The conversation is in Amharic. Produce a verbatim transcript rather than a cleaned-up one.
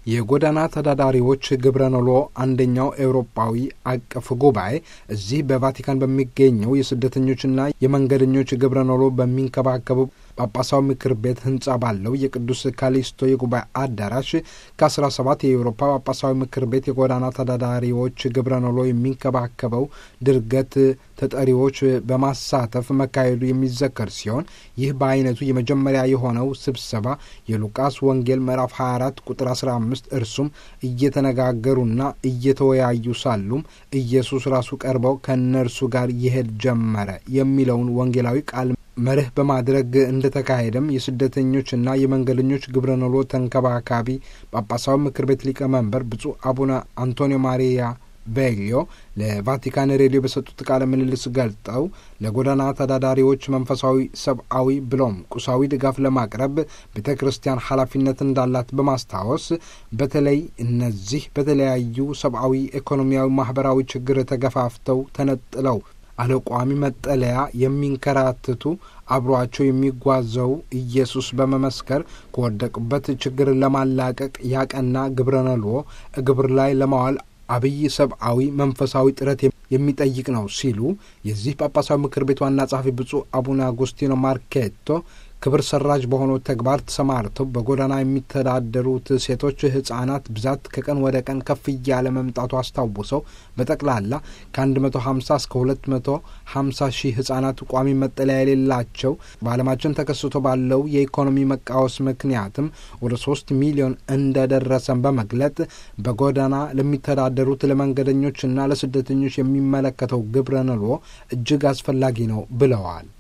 የጎዳና ተዳዳሪዎች ግብረኖሎ አንደኛው ኤውሮፓዊ አቀፍ ጉባኤ እዚህ በቫቲካን በሚገኘው የስደተኞችና የመንገደኞች ግብረኖሎ በሚንከባከቡ ጳጳሳዊ ምክር ቤት ህንጻ ባለው የቅዱስ ካሊስቶ የጉባኤ አዳራሽ ከአስራ ሰባት የአውሮፓ ጳጳሳዊ ምክር ቤት የጎዳና ተዳዳሪዎች ግብረኖሎ የሚንከባከበው ድርገት ተጠሪዎች በማሳተፍ መካሄዱ የሚዘከር ሲሆን ይህ በአይነቱ የመጀመሪያ የሆነው ስብሰባ የሉቃስ ወንጌል ምዕራፍ ሀያ አራት ቁጥር አስራ አምስት እርሱም እየተነጋገሩና እየተወያዩ ሳሉም ኢየሱስ ራሱ ቀርበው ከነርሱ ጋር ይሄድ ጀመረ የሚለውን ወንጌላዊ ቃል መርህ በማድረግ እንደተካሄደም የስደተኞችና የመንገደኞች ግብረኖሎ ተንከባካቢ ጳጳሳዊ ምክር ቤት ሊቀመንበር ብፁዕ አቡነ አንቶኒዮ ማሪያ ቬሊዮ ለቫቲካን ሬዲዮ በሰጡት ቃለ ምልልስ ገልጠው ለጎዳና ተዳዳሪዎች መንፈሳዊ፣ ሰብአዊ ብሎም ቁሳዊ ድጋፍ ለማቅረብ ቤተ ክርስቲያን ኃላፊነት እንዳላት በማስታወስ በተለይ እነዚህ በተለያዩ ሰብአዊ፣ ኢኮኖሚያዊ፣ ማህበራዊ ችግር ተገፋፍተው ተነጥለው አለቋሚ መጠለያ የሚንከራተቱ አብሯቸው የሚጓዘው ኢየሱስ በመመስከር ከወደቁበት ችግር ለማላቀቅ ያቀና ግብረኖሎ ግብር ላይ ለማዋል አብይ ሰብአዊ መንፈሳዊ ጥረት የሚጠይቅ ነው ሲሉ የዚህ ጳጳሳዊ ምክር ቤት ዋና ጸሐፊ ብፁዕ አቡነ አጉስቲኖ ማርኬቶ ክብር ሰራጅ በሆነው ተግባር ተሰማርተው በጎዳና የሚተዳደሩት ሴቶች፣ ህጻናት ብዛት ከቀን ወደ ቀን ከፍ እያለ መምጣቱ አስታውሰው በጠቅላላ ከአንድ መቶ ሀምሳ እስከ ሁለት መቶ ሀምሳ ሺህ ህጻናት ቋሚ መጠለያ የሌላቸው በዓለማችን ተከስቶ ባለው የኢኮኖሚ መቃወስ ምክንያትም ወደ ሶስት ሚሊዮን እንደደረሰን በመግለጥ በጎዳና ለሚተዳደሩት ለመንገደኞችና ለስደተኞች የሚመለከተው ግብረኖሎ እጅግ አስፈላጊ ነው ብለዋል።